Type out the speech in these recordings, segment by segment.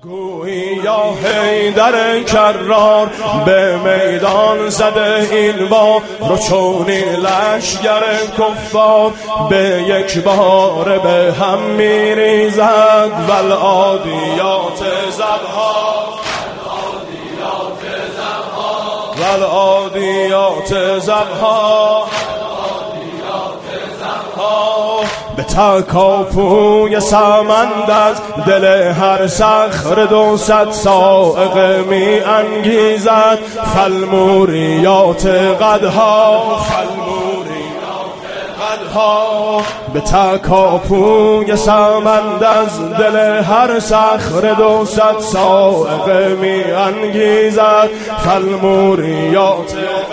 گویی یا حیدر کرار به میدان زده این بار رو چونی لشگر کفار به یک بار به هم میریزد والعادیات ضبحا به تکاپوی سمند از دل هر صخره 200 صاعقه می انگیزد فالموریات قدها به تکاپوی سمند از دل هر صخره 200 صاعقه می انگیزد فالموریات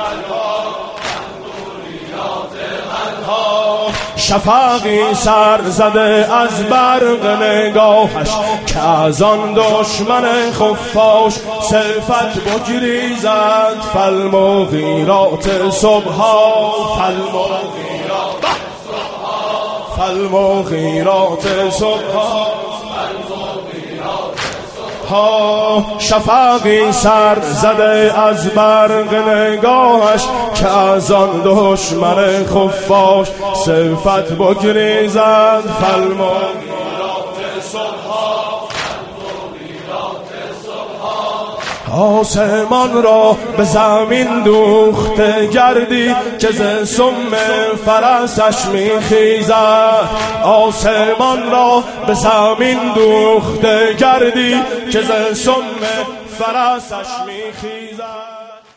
شفقی سر زده از برق نگاهش که از آن دشمن خفاش صفت بگریزد فالمغیرات صبحا فالمغیرات صبحا شفقی سر زده از برق نگاهش که از آن دشمن خفاش صفت بگریزد فالمغیرات صبحا آسمان را به زمین دوخته گردی که ز سم فرسش میخیزد آسمان را به زمین دوخته گردی که ز سم فرسش میخیزد